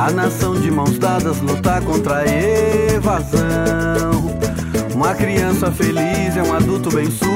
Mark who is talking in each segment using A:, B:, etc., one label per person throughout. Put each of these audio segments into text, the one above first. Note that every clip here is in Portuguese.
A: A nação de mãos dadas luta contra a evasão. Uma criança feliz é um adulto bem-sucedido.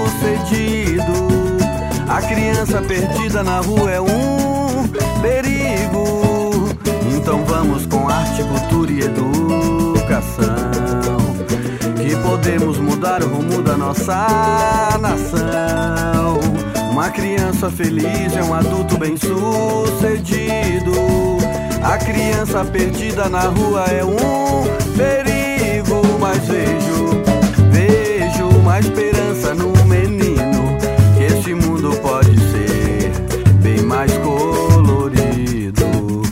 A: A criança perdida na rua é um perigo. Então vamos com arte, cultura e educação, que podemos mudar o rumo da nossa nação. Uma criança feliz é um adulto bem-sucedido. A criança perdida na rua é um perigo. Mas vejo uma esperança no menino, que esse mundo pode ser bem mais colorido.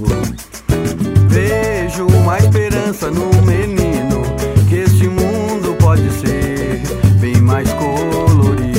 A: Vejo uma esperança no menino, que esse mundo pode ser bem mais colorido.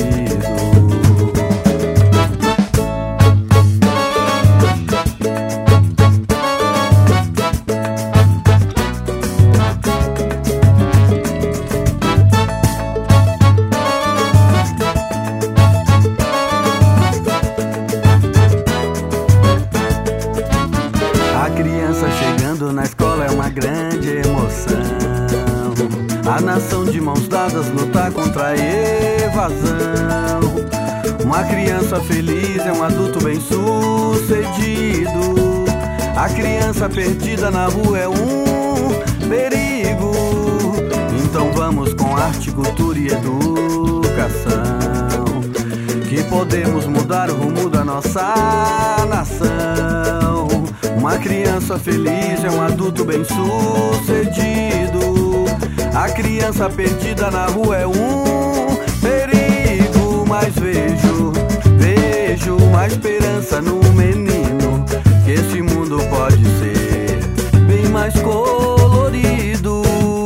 A: A criança chegando na escola é uma grande emoção. A nação de mãos dadas luta contra a evasão. Uma criança feliz é um adulto bem-sucedido. A criança perdida na rua é um perigo. Então vamos com arte, cultura e educação, que podemos mudar o rumo da nossa nação. Uma criança feliz é um adulto bem-sucedido. A criança perdida na rua é um perigo. Mas vejo uma esperança no menino, que esse mundo pode ser bem mais colorido.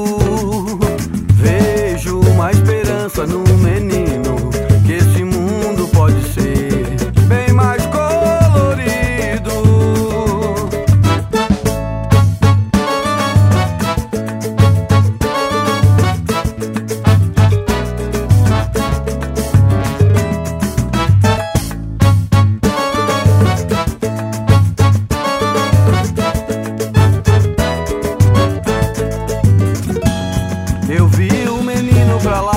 A: Vejo uma esperança no menino, que esse mundo pode ser bem mais colorido. Eu vi o menino pra lá